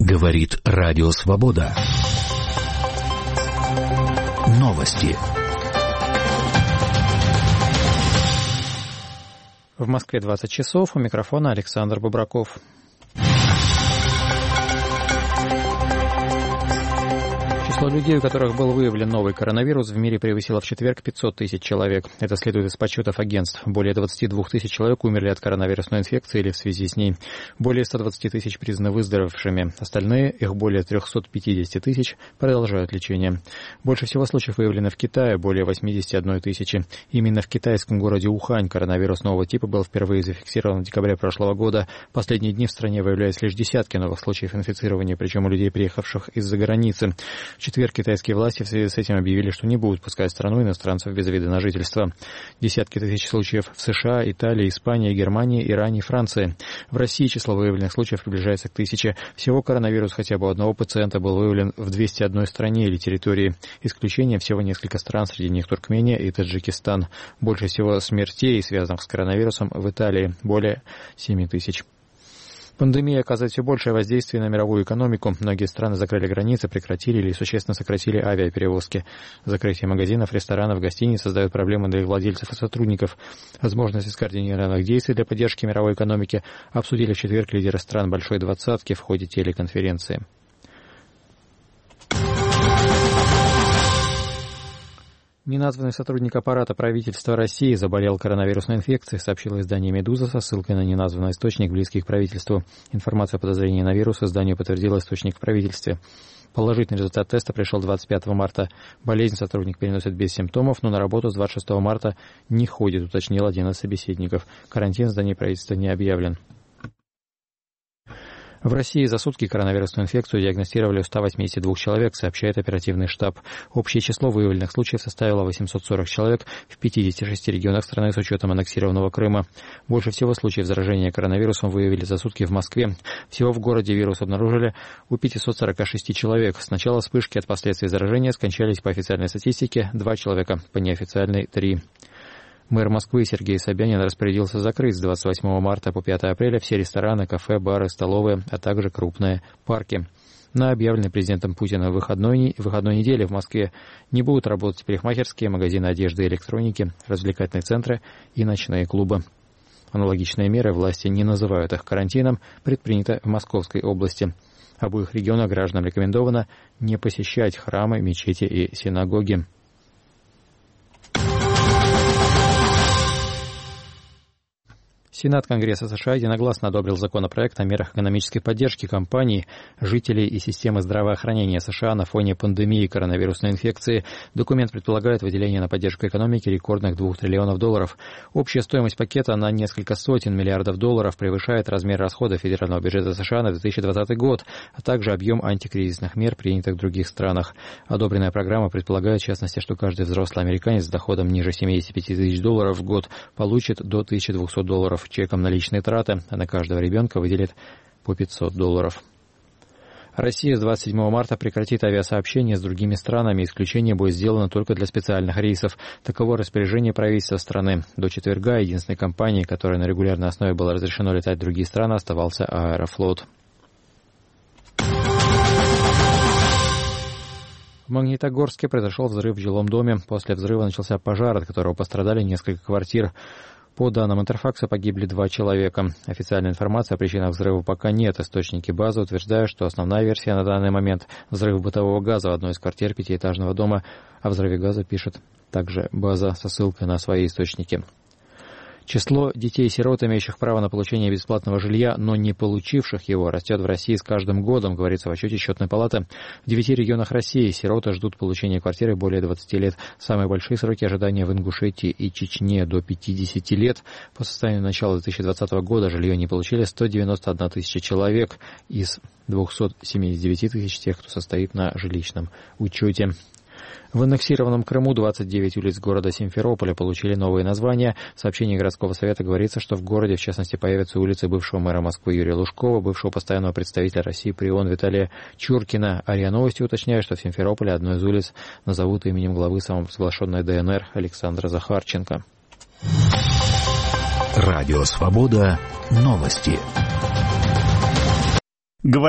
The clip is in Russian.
Говорит Радио Свобода. Новости. В Москве 20 часов. У микрофона Александр Бобраков. Число людей, у которых был выявлен новый коронавирус, в мире превысило в четверг 500 тысяч человек. Это следует из подсчетов агентств. Более 22 тысяч человек умерли от коронавирусной инфекции или в связи с ней. Более 120 тысяч признаны выздоровевшими. Остальные, их более 350 тысяч, продолжают лечение. Больше всего случаев выявлено в Китае, более 81 тысячи. Именно в китайском городе Ухань коронавирус нового типа был впервые зафиксирован в декабре прошлого года. Последние дни в стране выявлялись лишь десятки новых случаев инфицирования, причем у людей, приехавших из-за границы. В четверг китайские власти в связи с этим объявили, что не будут пускать в страну иностранцев без вида на жительство. Десятки тысяч случаев в США, Италии, Испании, Германии, Иране и Франции. В России число выявленных случаев приближается к 1000. Всего коронавирус хотя бы у одного пациента был выявлен в 201 стране или территории. Исключение всего несколько стран, среди них Туркмения и Таджикистан. Больше всего смертей, связанных с коронавирусом, в Италии, более 7 тысяч. Пандемия оказывает все большее воздействие на мировую экономику. Многие страны закрыли границы, прекратили или существенно сократили авиаперевозки. Закрытие магазинов, ресторанов, гостиниц создает проблемы для их владельцев и сотрудников. Возможности скоординированных действий для поддержки мировой экономики обсудили в четверг лидеры стран Большой Двадцатки в ходе телеконференции. Неназванный сотрудник аппарата правительства России заболел коронавирусной инфекцией, сообщило издание «Медуза» со ссылкой на неназванный источник, близкий к правительству. Информацию о подозрении на вирус изданию подтвердил источник в правительстве. Положительный результат теста пришел 25 марта. Болезнь сотрудник переносит без симптомов, но на работу с 26 марта не ходит, уточнил один из собеседников. Карантин в здании правительства не объявлен. В России за сутки коронавирусную инфекцию диагностировали у 182 человек, сообщает оперативный штаб. Общее число выявленных случаев составило 840 человек в 56 регионах страны с учетом аннексированного Крыма. Больше всего случаев заражения коронавирусом выявили за сутки в Москве. Всего в городе вирус обнаружили у 546 человек. С начала вспышки от последствий заражения скончались по официальной статистике 2 человека, по неофициальной 3. Мэр Москвы Сергей Собянин распорядился закрыть с 28 марта по 5 апреля все рестораны, кафе, бары, столовые, а также крупные парки. На объявленной президентом Путина выходной неделе в Москве не будут работать парикмахерские, магазины одежды и электроники, развлекательные центры и ночные клубы. Аналогичные меры, власти не называют их карантином, предпринято в Московской области. В обоих регионах гражданам рекомендовано не посещать храмы, мечети и синагоги. Сенат Конгресса США единогласно одобрил законопроект о мерах экономической поддержки компаний, жителей и системы здравоохранения США на фоне пандемии коронавирусной инфекции. Документ предполагает выделение на поддержку экономики рекордных $2 триллионов. Общая стоимость пакета на несколько сотен миллиардов долларов превышает размер расходов федерального бюджета США на 2020 год, а также объем антикризисных мер, принятых в других странах. Одобренная программа предполагает, в частности, что каждый взрослый американец с доходом ниже $75 тысяч в год получит до $1200 чеком на личные траты, а на каждого ребенка выделит по $500. Россия с 27 марта прекратит авиасообщение с другими странами. Исключение будет сделано только для специальных рейсов. Таково распоряжение правительства страны. До четверга единственной компанией, которой на регулярной основе было разрешено летать в другие страны, оставался Аэрофлот. В Магнитогорске произошел взрыв в жилом доме. После взрыва начался пожар, от которого пострадали несколько квартир. По данным Интерфакса, погибли 2 человека. Официальной информации о причинах взрыва пока нет. Источники базы утверждают, что основная версия на данный момент – взрыв бытового газа в одной из квартир 5-этажного дома. О взрыве газа пишет также база со ссылкой на свои источники. Число детей-сирот, имеющих право на получение бесплатного жилья, но не получивших его, растет в России с каждым годом, говорится в отчете Счетной палаты. В 9 регионах России сироты ждут получения квартиры более 20 лет. Самые большие сроки ожидания в Ингушетии и Чечне до 50 лет. По состоянию начала 2020 года жилье не получили 191 тысяча человек из 279 тысяч тех, кто состоит на жилищном учете. В аннексированном Крыму 29 улиц города Симферополя получили новые названия. В сообщении городского совета говорится, что в городе, в частности, появятся улицы бывшего мэра Москвы Юрия Лужкова, бывшего постоянного представителя России при ООН Виталия Чуркина. РИА Новости уточняет, что в Симферополе одну из улиц назовут именем главы самопровозглашенной ДНР Александра Захарченко. Радио Свобода. Новости.